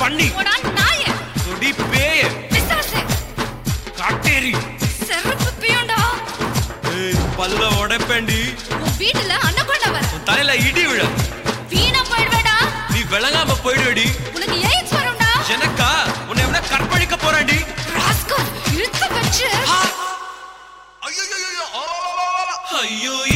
பண்ணி போடா நாயே கொடி பேய பிசாசே காட்டேரி செருப்பு பியோண்டா ஏய் பல்ல உடைப்பேண்டி உன் வீட்டுல அன்னகொண்டா வர உன் தலையில இடி விழ வீணா போயிடுவேடா நீ விளங்காம போயிடுவேடி உனக்கு எய்ட்ஸ் வரும்டா எனக்கா உன்னை எவனா கற்பழிக்க போறாண்டி ராஸ்கல் இழுத்து வச்சு ஐயோ